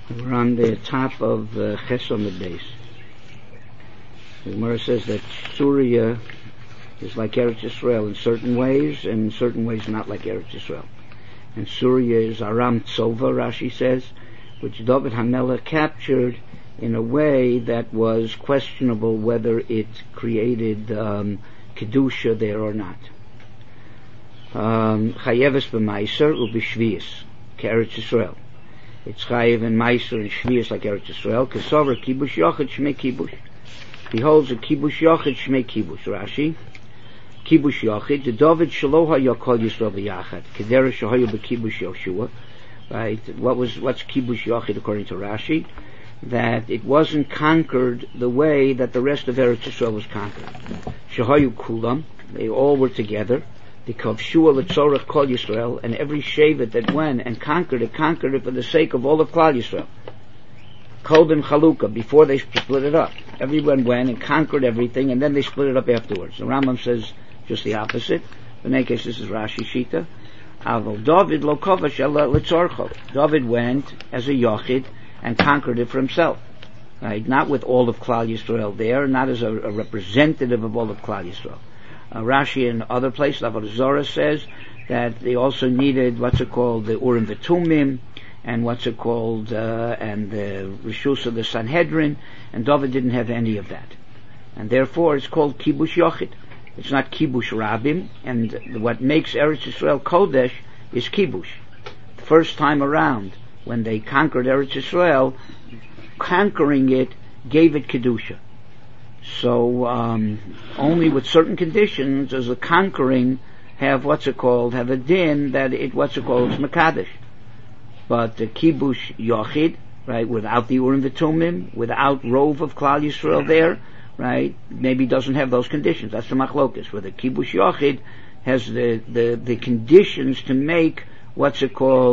We're on the top of Ches Amud Beis. The Gemara says that Surya is like Eretz Yisrael in certain ways, and in certain ways not like Eretz Yisrael. And Surya is Aram Tzova, Rashi says, which David HaMelech captured in a way that was questionable whether it created Kedusha there or not. Chayeves b'Maiser u'b'Shvius, Eretz Yisrael. It's Chayev and Meiser and Shvius like Eretz Yisrael. Kesover Kibush Yochid Shmei Kibush. He holds a Kibush Yochid Shmei Kibush. Rashi. Kibush Yochid. The David Shaloha Yokol Yisrael B'Yachad. Kedera Shahoyu B'Kibush Yoshua. Right. What's Kibush Yochid according to Rashi? That it wasn't conquered the way that the rest of Eretz Yisrael was conquered. Shahoyu Kulam. They all were together. The Kavshua L'Tzorach Kol Yisrael, and every Shevet that went and conquered it for the sake of all of Klal Yisrael. Kol Bim Chalukah, before they split it up. Everyone went and conquered everything, and then they split it up afterwards. The Rambam says just the opposite. In any case, this is Rashi Shita. Avol David Lo Kovash Ela L'Tzorcho. David went as a Yochid and conquered it for himself. Right? Not with all of Klal Yisrael there, not as a representative of all of Klal Yisrael. Rashi and other places, Avodah Zarah says that they also needed the Urim V'Tumim, and and the Rishus of the Sanhedrin, and David didn't have any of that. And therefore it's called Kibush Yochid. It's not Kibush Rabim, and what makes Eretz Yisrael Kodesh is Kibush. The first time around, when they conquered Eretz Yisrael, conquering it gave it Kedusha. So only with certain conditions does the conquering have have a din that it's Mekadesh. But the Kibush Yochid, right, without the Urim V'Tumim, without Rov of Klal Yisrael there, right, maybe doesn't have those conditions. That's the Machlokes, where the Kibush Yochid has the conditions to make to make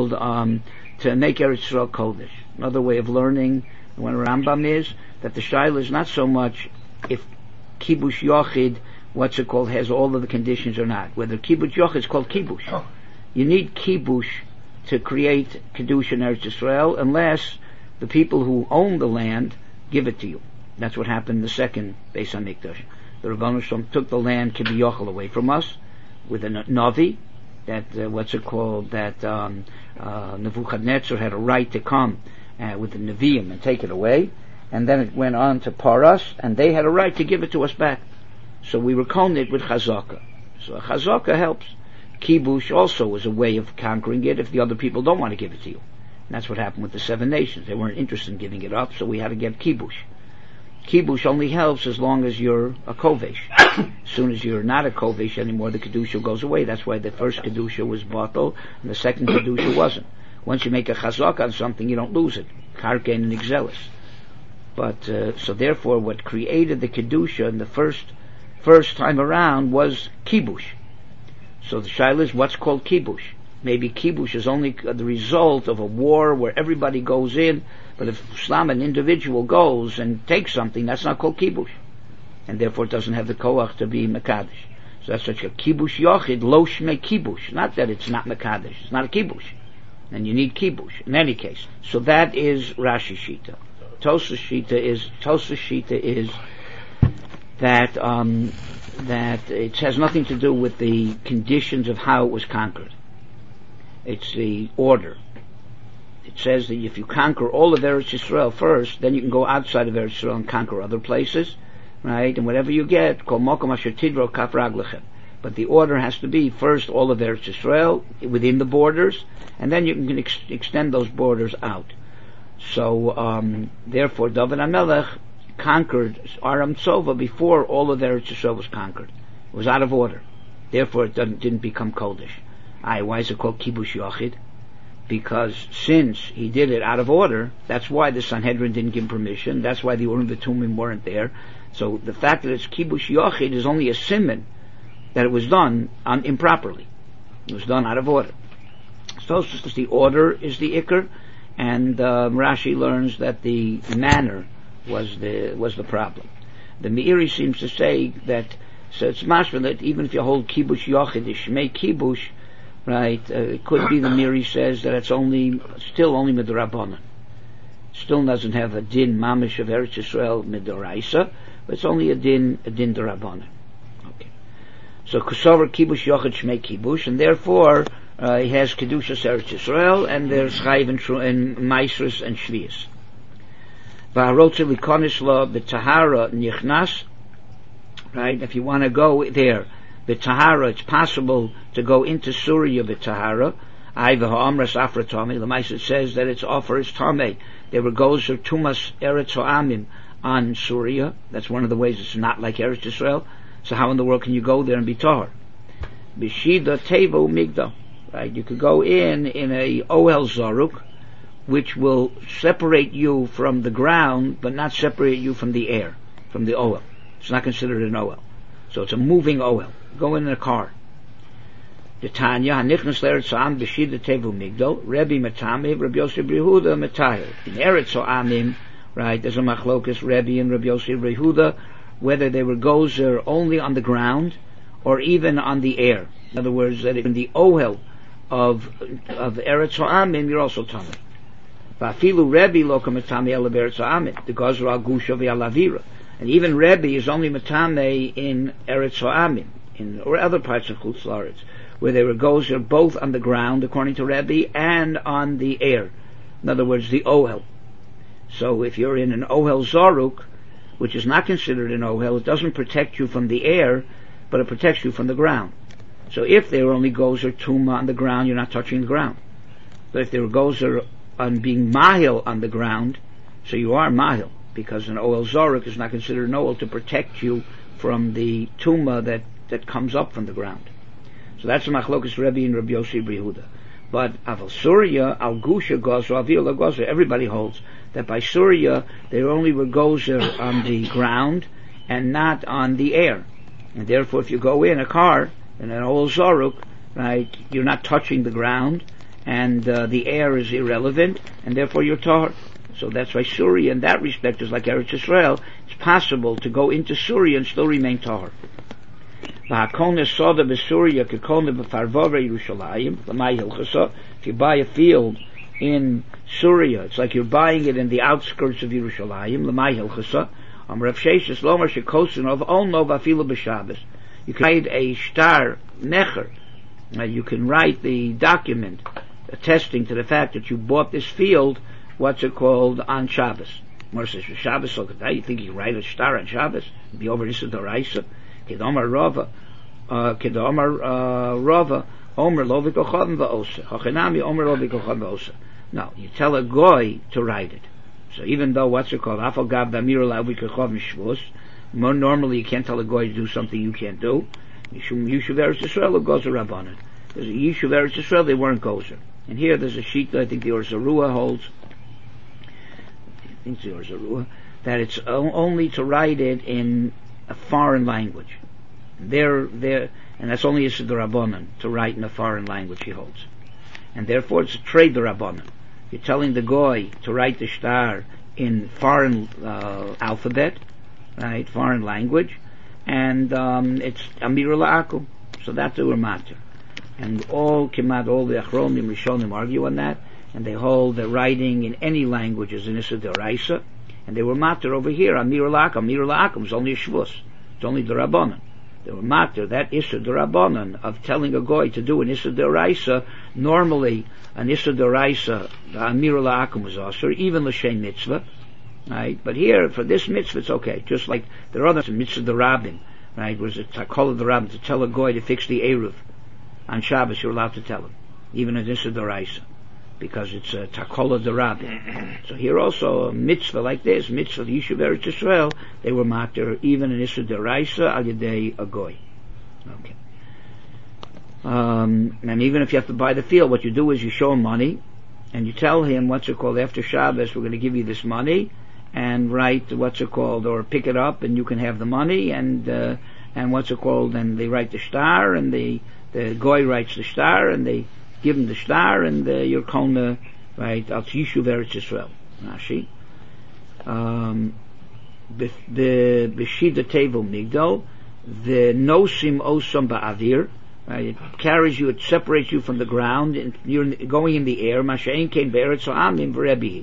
Eretz Yisrael Kodesh. Another way of learning when Rambam is that the Shaila is not so much if Kibush Yochid, has all of the conditions or not. Whether Kibush Yochid is called Kibush. Oh. You need Kibush to create Kedusha in Eretz Yisrael unless the people who own the land give it to you. That's what happened in the second Beis HaMikdash. The Rebbeinu Shalom took the land Kibush Yochel away from us with a Navi, that Nebuchadnezzar had a right to come with the Nevi'im and take it away. And then it went on to Paras, and they had a right to give it to us back. So we were koned with Chazaka. So Chazaka helps. Kibush also was a way of conquering it if the other people don't want to give it to you. And that's what happened with the 7 nations. They weren't interested in giving it up, so we had to get Kibush. Kibush only helps as long as you're a Kovesh. As soon as you're not a Kovesh anymore, the Kedusha goes away. That's why the first Kedusha was Batal, and the second Kedusha wasn't. Once you make a Chazaka on something, you don't lose it. Karkein and Ixelis. But so therefore, what created the kedusha in the first time around was kibush. So the shaila is what's called kibush. Maybe kibush is only the result of a war where everybody goes in, but if Islam, an individual goes and takes something, that's not called kibush, and therefore it doesn't have the koach to be mekadesh. So that's such a kibush yochid lo shmei kibush. Not that it's not mekadesh; it's not a kibush, and you need kibush in any case. So that is Rashi Shita. Tosas Shita is that it has nothing to do with the conditions of how it was conquered. It's the order. It says that if you conquer all of Eretz Yisrael first, then you can go outside of Eretz Yisrael and conquer other places, right? And whatever you get, kol mokom asher tidro kaf raglechem. But the order has to be first all of Eretz Yisrael within the borders, and then you can extend those borders out. So, therefore, David HaMelech conquered Aram Tzova before all of Eretz Yisrael was conquered. It was out of order. Therefore, it didn't become Kodesh. Why is it called Kibush Yochid? Because since he did it out of order, that's why the Sanhedrin didn't give him permission. That's why the Urim V'Tumim weren't there. So the fact that it's Kibush Yochid is only a siman that it was done improperly. It was done out of order. So the order is the Iker. And Rashi learns that the manner was the problem. The Meiri seems to say that, so it's mashma that even if you hold Kibush Yochid, Shmei Kibush, right, it could be the Meiri says that it's still only Midrabanan. still doesn't have a din mamish of Eretz Yisrael midoraisa, but it's only a din derabanan. Okay. So Kusover Kibush Yochid Shmei Kibush, and therefore he has Kedushas Eretz Yisrael, and there's Chayiv and Maisrus and Shvius. V'harotze likonis lo b'tahara nichnas. Right? If you want to go there, b'tahara, it's possible to go into Surya b'tahara. Ay v'ha'amras afratami. The Maisrus says that its offer is tamei. There were gozer tumas Eretz Ha'amim on Surya. That's one of the ways it's not like Eretz Yisrael. So how in the world can you go there and be tahar? B'shida tevo migdal. Right? You could go in a Ohel Zaruk, which will separate you from the ground, but not separate you from the air, from the Ohel. It's not considered an Ohel. So it's a moving Ohel. Go in a car. The Tanya, Hanichnas l'Eretz Ha'am b'shida tevu migdal, Rebbe Matame, Rabbi Yosef Yehuda Matayir. In Eretz Ha'amim, right, there's a machlokas, Rebbe and Rabbi Yosef Yehuda, whether they were gozer only on the ground, or even on the air. In other words, that in the Ohel of Eretz Ha'amim, you're also Tameh. V'afilu Rebbe lo kamatame ela b'Eretz Ha'amim, the gozer al gusha v'alavira. And even Rebbe is only matame in Eretz Ha'amim, or other parts of Chutz La'aretz, where they were gozer both on the ground, according to Rebbe, and on the air. In other words, the Ohel. So if you're in an Ohel Zaruk, which is not considered an Ohel, it doesn't protect you from the air, but it protects you from the ground. So if they were only gozer tuma on the ground, you're not touching the ground. But if they were gozer on being mahil on the ground, so you are mahil, because an Ohel Zaruk is not considered an Ohel to protect you from the tuma that comes up from the ground. So that's the machlokas Rebbe and Rabbi Yossi Yehuda. But aval Surya, al gusha gozer, avil gozer, everybody holds that by Surya they only were gozer on the ground and not on the air. And therefore if you go in a car, in an old Zaruk, right, you're not touching the ground, and the air is irrelevant, and therefore you're tahar. So that's why Surya in that respect is like Eretz Yisrael. It's possible to go into Surya and still remain tahar. If you buy a field in Surya, it's like you're buying it in the outskirts of Yerushalayim. You can write a shtar necher. You can write the document attesting to the fact that you bought this field, what's it called, on Shabbos. Mor says, Shabbos, so you think you can write a shtar on Shabbos? Be over this d'oraisa. Kedomar Rava, Rava, Omer lo v'kochavim v'osa. Hachenami Omer lo v'kochavim v'osa. No, you tell a goy to write it. So even though, what's it called, Afal Gav Damir la v'kochavim shvus, normally you can't tell a goy to do something you can't do. Yishuv Eretz Yisrael gozer rabbanan. There's a Yishuv Eretz Yisrael, they weren't gozer. And here there's a sheet that I think the Or Zarua holds. I think the Or Zarua, that it's only to write it in a foreign language. There, and that's only Yisud Rabbanan, to write in a foreign language he holds. And therefore it's a trade the Rabbanan. You're telling the goy to write the shtar in foreign alphabet, right, foreign language, and it's Amir La'akum. So that's the matter. And all the Achronim, Rishonim argue on that, and they hold that writing in any language is an Issa D'Oraisa, and they were matter over here, Amir La'akum. Amir La'akum is only a Shvus. It's only the Rabbanan. They were matter, that Issa D'Rabbanan of telling a goy to do an Issa D'Oraisa. Normally, an Issa D'Oraisa, the Amir La'akum was also, even L'Shem Mitzvah, right? But here, for this mitzvah, it's okay. Just like there are other mitzvah d'Rabbim, right? Was it Takol d'Rabbim to tell a goy to fix the Eruv on Shabbos? You're allowed to tell him, even an Issa D'Oraisa, because it's a Takol d'Rabbim. So here also a mitzvah like this, mitzvah of Yishuv Eretz Yisrael, they were matter even an Issa D'Oraisa al yedei a goy. Okay. And even if you have to buy the field, what you do is you show him money, and you tell him, what's it called, after Shabbos we're going to give you this money, and write, what's it called, or pick it up and you can have the money, and what's it called, and they write the shtar, and the goy writes the shtar, and they give him the shtar, and you're kona, right, al Yishuv Eretz Yisrael. Rashi. The B'shida Tevel Migdal, the Nosim Osam Ba'avir, right, it carries you, it separates you from the ground, and you're going in the air, Masha'in came Be'eretz Ha'amim V'Rebihi.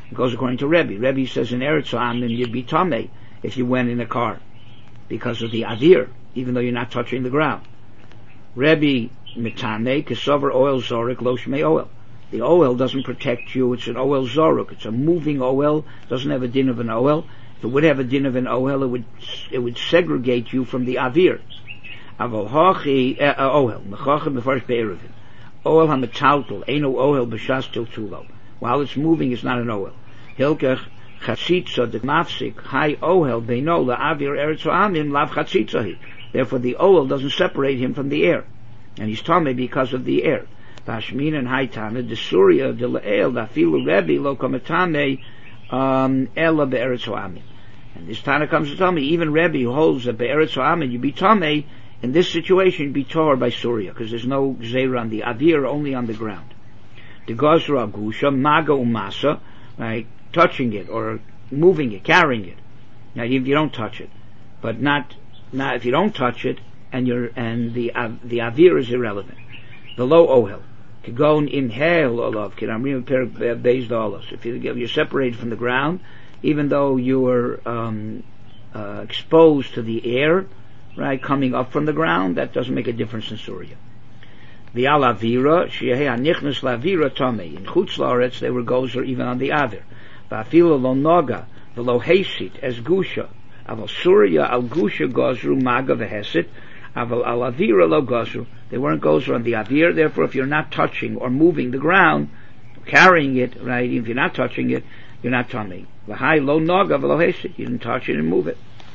It goes according to Rebbe. Rebbe says in Eretz Amim you'd be tamei if you went in a car because of the avir, even though you're not touching the ground. Rebbe mitane kesover oil zorik lo shmei oil. The oil doesn't protect you. It's an oil zoruk. It's a moving oil. Doesn't have a din of an oil. If it would have a din of an oil, it would segregate you from the avir. Aval hachi oil mechachem b'farish be'erevin. Oil hametaltel eino oil b'shas til tulo. While it's moving, it's not an oil. Hilkech chatzitza de mafsik high oil beino la'avir eretz ha'amim lav chatzitzahi. Therefore, the oil doesn't separate him from the air, and he's tamei because of the air. Tashmin and Haitana, the Surya de La'el, the Filu Rebbe, lo kamatame, ela be'eretz ha'amim. And this Tana comes to tell me, even Rebbe who holds that be'eretz ha'amim, you be tamei, in this situation, you'd be tor by Surya, because there's no gzeira on the avir, only on the ground. The Gozra Gusha, Maga Umasa, right, touching it, or moving it, carrying it. Now, if you don't touch it. But not if you don't touch it, and the avir is irrelevant. The low ohel. Kigon imhel olav kiramrim per beis dollars. If you're separated from the ground, even though you are exposed to the air, right, coming up from the ground, that doesn't make a difference in Surya. The alavira, shehei anichnas lavira tamei. In chutz laaretz they were gozer even on the avir. Va'afilo lo noga v'lo hesit as gusha. Aval Surya al gusha gozru maga v'hesit. Aval al avira lo gozru. They weren't gozer on the avir. Therefore, if you're not touching or moving the ground, carrying it, right, if you're not touching it, you're not tamei. V'hai lo noga v'lo hesit. You didn't touch it and move it.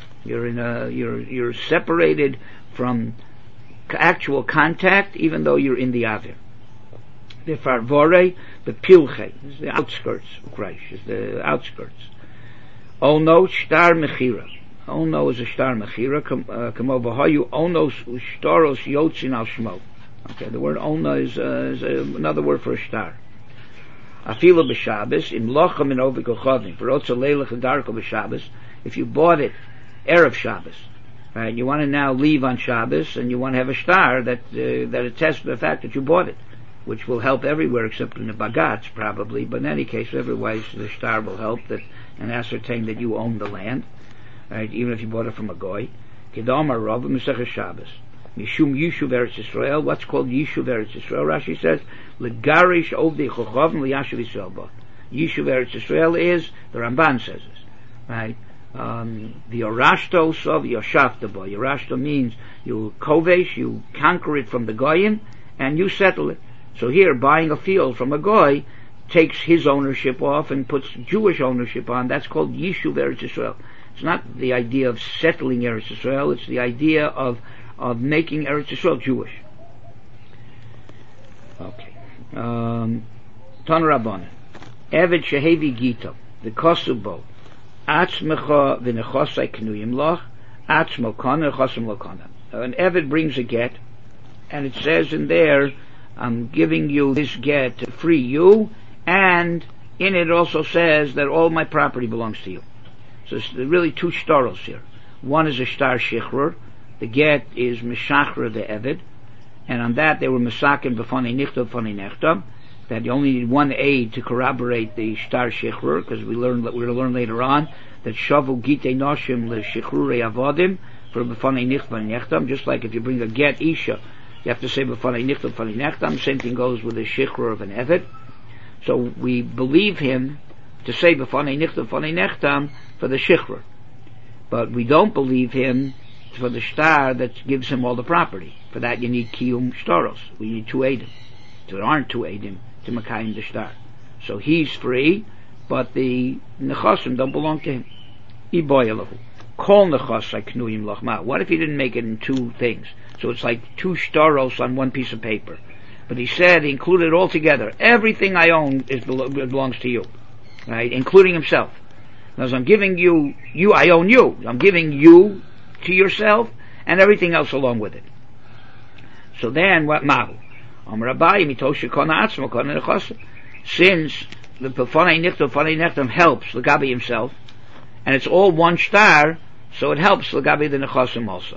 You're separated from actual contact, even though you're in the avir. The farvore, the pilche, is the outskirts of Christ, is the outskirts. Ono shtar mechira. Ono is a shtar mechira. Kamo v'hayu onos ushtaros yotzin al shmo. Okay, the word ono is another word for a shtar. Afila b'Shabbos im lochem in ovik ochavim for otza leilach and darko b'Shabbos. If you bought it Erev Shabbos, right? You want to now leave on Shabbos, and you want to have a shtar that attests to the fact that you bought it, which will help everywhere except in the Bagatz probably. But in any case, otherwise the shtar will help and ascertain that you own the land, right? Even if you bought it from a goy. Kedamar Rav Mesechus Shabbos Mishum Yishuv Eretz Yisrael. What's called Yishuv Eretz Yisrael? Rashi says Legarish Ovdei Chochavim Liyashuv Yisrael Ba. Yishuv Eretz Yisrael is, the Ramban says this, right? The Yorashtos of Yoshavtaba. Yorashto means you kovesh, you conquer it from the goyim, and you settle it. So here, buying a field from a goy takes his ownership off and puts Jewish ownership on. That's called Yishuv Eretz Yisrael. It's not the idea of settling Eretz Yisrael, it's the idea of making Eretz Yisrael Jewish. Okay. Ton Rabbanan. Eved Shehevi Gita, the Kosubo. Atzmecha v'nechosai knuyim loch, atzmo kana nechosim lo kana. An Eved brings a get, and it says in there, I'm giving you this get to free you, and in it also says that all my property belongs to you. So there's really two shtaros here. One is a shtar shichrur. The get is meshachra the Eved, and on that they were mesakim b'fanei nichta b'fanei nechta. That you only need one aid to corroborate the shtar shichrur, because we're going to learn later on that shavu gitei noshim le shichrurei avodim for b'fanei nichta b'fanei nechtam. Just like if you bring a get isha, you have to say b'fanei nichta b'fanei nechtam. Same thing goes with the shichrur of an Eved. So we believe him to say b'fanei nichta b'fanei nechtam for the shichrur, but we don't believe him for the shtar that gives him all the property. For that you need kiyum shtaros. We need two eidim. So there aren't two eidim to Makayim the shtar. So he's free, but the nechasim don't belong to him. Iboyalahu. Kol nechasai knuyim lachma. What if he didn't make it in two things? So it's like two shtaros on one piece of paper. But he said, he included it all together. Everything I own belongs to you. Right? Including himself. Now, as I'm giving you, I own you. I'm giving you to yourself, and everything else along with it. So then, what mahu? Since the B'fanei Nechtam helps L'gabi himself, and it's all one shtar, so it helps L'gabi the Nechasim also.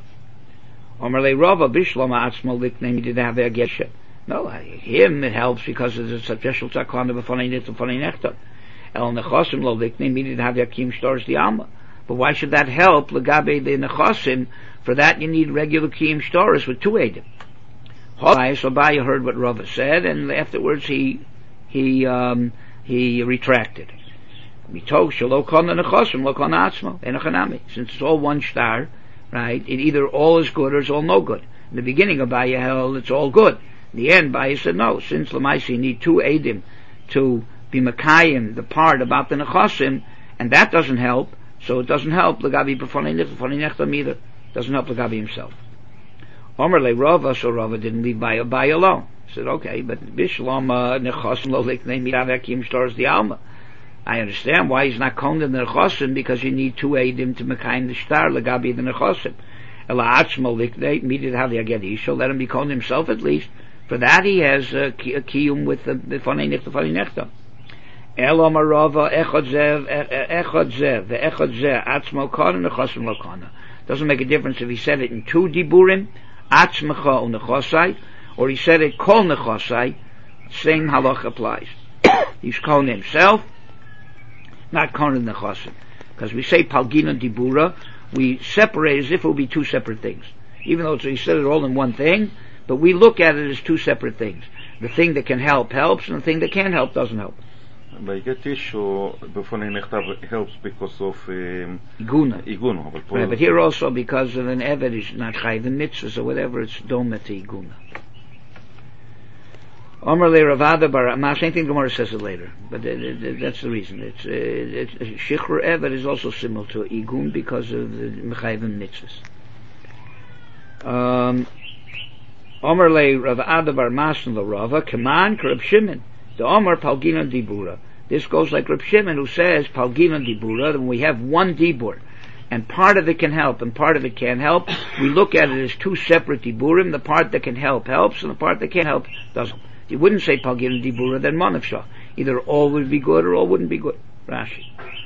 No, him it helps because it's a special tzakon of B'fanei Nechtam. El nechosim lo likne midid havyakim stars the alma. But why should that help legabe the nechosim? For that you need regular kiyum stars with two edim. So Abaye heard what Rava said, and afterwards he retracted. Since it's all one star, right? It either all is good or it's all no good. In the beginning of Abaye held it's all good. In the end, Abaye said no. Since Lamaisi you need two edim to be Makayim, the part about the nechosim, and that doesn't help, so it doesn't help Lagabi B'fonei Nechtam either. Doesn't help Lagabi himself. Omer le Rava, so Rava didn't leave Abaye alone. He said, okay, but Bishlam Nechosim lo liknei miravekim stars the alma. I understand why he's not koned in the nechosim, because you need two edim to Makayim the star Lagabi the nechosim. Ela atzmo liknei midid havyaget isha. Let him be koned himself at least. For that he has a kiyum with the B'fonei Nechtam. Elo marava echad zev atzmo kana nechosim lo kana. Doesn't make a difference if he said it in two diburim, atzmecha unechosai, or he said it kol nechosai. Same halach applies. He's calling himself, not calling nechosim, because we say palgina dibura, we separate as if it would be two separate things, even though he said it all in one thing. But we look at it as two separate things. The thing that can help helps, and the thing that can't help doesn't help. By get issue B'fonei Nechtam helps because of Iguna. Right, but here also because of an Eved is not Chayv in mitzvahs or whatever, it's Doma to Iguna. Omer le Ravada bar Amma, same thing Gemara says it later, but that's the reason. It's Shichrur Eved is also similar to Igun because of the Chayv in mitzvahs. Omer le Ravada bar Masan le Rava, Kaman Reb Shimon. The Omer Palgina Dibura. This goes like Reb Shimon, who says Palgina Dibura, that when we have one Dibur, and part of it can help, and part of it can't help, we look at it as two separate Diburim. The part that can help helps, and the part that can't help doesn't. You wouldn't say Palgina Dibura, then Manavshah. Either all would be good, or all wouldn't be good. Rashi.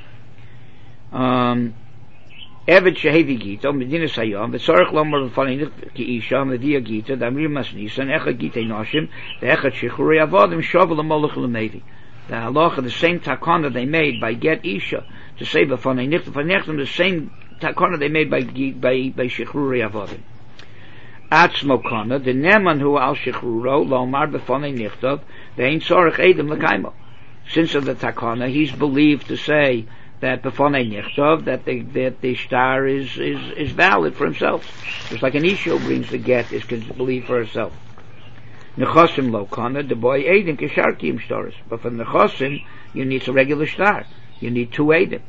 Evet shehevi gita, medina sayam, v'tzarech lomar l'fanei ki isha, meviya gita, damir masnisan, echad gita noshim, ve'echad shichruri avodim, shavu l'molech l'mevi. The halacha, the same takana they made by get isha, to say b'fanei nechtam, the same takana they made by shichruri avodim. Atzmo kana, the neman hu al shichruro, lomar b'fanei nechtam, ve'ein tzarech edim l'kaimo. Since of the takana, he's believed to say that b'fonei nichtov, that the star is valid for himself. Just like an isha brings the get, is believed for herself. Nechosim lo kana, the boy edim kishar kiyum stars. But for nechosim, you need a regular star. You need two edim.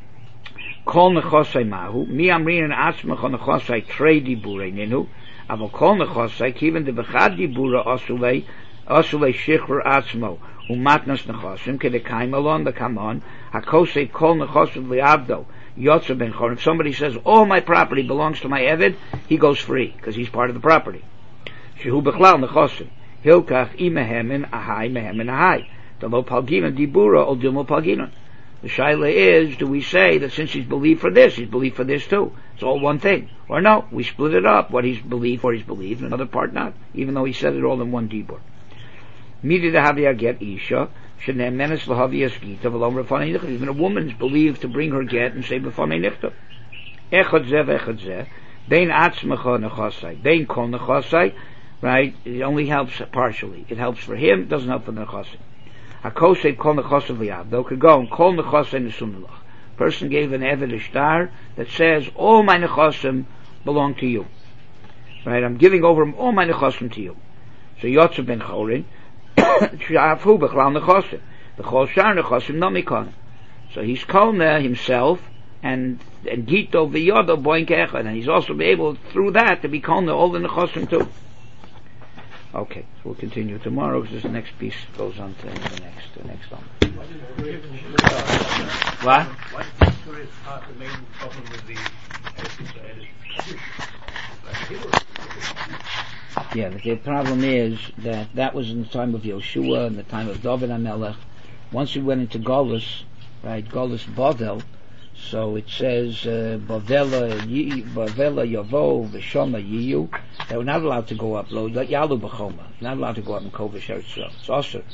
Kol nechosai mahu, mi amrin atzmecha nechosai trei diburei ninu, avol kol nechosai, kiven de bechad dibura osulei shichr atzmo, umatnas nechosim, kedekaim alon the kamon, hakosei kol nechosim liavdo, yotza ben chor. If somebody says, all my property belongs to my Eved, he goes free, because he's part of the property. Shehu bechlal nechosim, hilkach imehemin ahai mehemin ahai, the lo palgina dibura ol dilmo palgina. The shaila is, do we say that since he's believed for this, he's believed for this too? It's all one thing. Or no, we split it up, what he's believed for, he's believed, and another part not, even though he said it all in one dibur. Midi the havia get isha, shenem menes lahavias gita v'lom refanei nichtav. Even a woman's believed to bring her get and say b'fanei nichtav. Echad zeh, bein atzmecha nechasai, bein kol nechasai, right? It only helps partially. It helps for him, it doesn't help for the nechasai. Hakosei kol nechasai v'yavdo, could go and kol nechasai nesumilach. Person gave an Eved a star that says, all my nechasim belong to you. Right? I'm giving over all my nechasim to you. So Yotze ben Chorin, Shafu b'chlal nechasim. The chol shar nechasim nomikon. So he's Kolna himself, and Gito v'yodo boink echad, and he's also be able, through that, to be Kolna all the nechasim too. Okay, so we'll continue tomorrow, because this next piece goes on to the next one. What? Why is the main problem with the Yeah, the problem is that was in the time of Yoshua and the time of David HaMelech. Once we went into Golus, right, Golus Bavel, so it says Bavela Yavo V'Shoma Yiyu. They were not allowed to go up. Lo Yalu B'Choma, not allowed to go up in Kovish Eretz Yisrael. It's also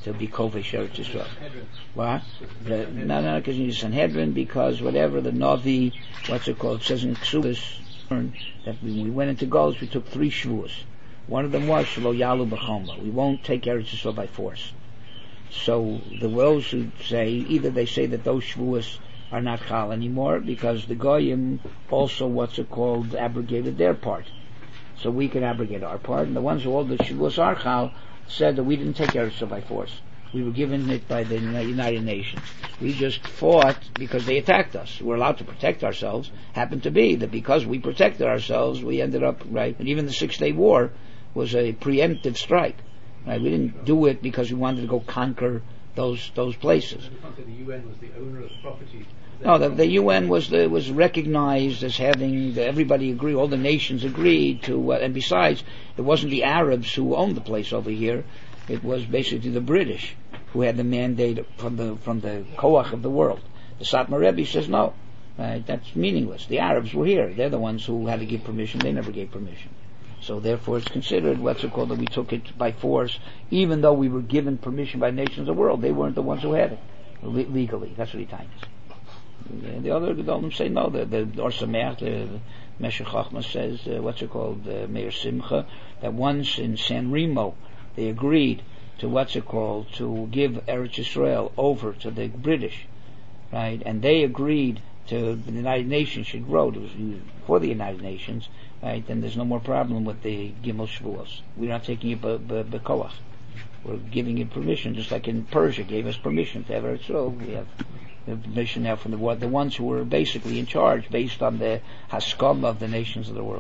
to be Kovesh Eretz Yisrael. What? No, because you need Sanhedrin, because whatever the Navi, what's it called, it says in Ksubis, that when we went into Golus, we took 3 Shavuos. One of them was Shelo Yalu B'Choma. We won't take Eretz Yisrael by force. So those who say, either they say that those Shavuos are not Chal anymore, because the Goyim also, what's it called, abrogated their part. So we can abrogate our part, and the ones who hold the Shavuos are Chal said that we didn't take Eretz Yisrael by force. We were given it by the United Nations. We just fought because they attacked us. We're allowed to protect ourselves. Happened to be that because we protected ourselves, we ended up, right, and even the 6-Day War was a preemptive strike. Right? We didn't do it because we wanted to go conquer those places. The UN was the owner of the property. No, the UN was recognized as having, everybody agreed, all the nations agreed to, and besides, it wasn't the Arabs who owned the place over here. It was basically the British who had the mandate from the Koach of the world. The Satmar Rebbe says no, right? That's meaningless. The Arabs were here; they're the ones who had to give permission. They never gave permission, so therefore it's considered what's it called that we took it by force, even though we were given permission by nations of the world. They weren't the ones who had it legally. That's what he tells us. The other Gedolim say no. The Or Sameach, the Meshech Chochmah says what's it called, Meir Simcha, that once in San Remo they agreed to to give Eretz Yisrael over to the British, right? And they agreed to the United Nations should grow. It was for the United Nations, right? Then there's no more problem with the Gimel Shavuos. We're not taking it b'koach. We're giving it permission, just like in Persia gave us permission to have Eretz Yisrael. We have permission now from the ones who were basically in charge based on the Haskam of the nations of the world.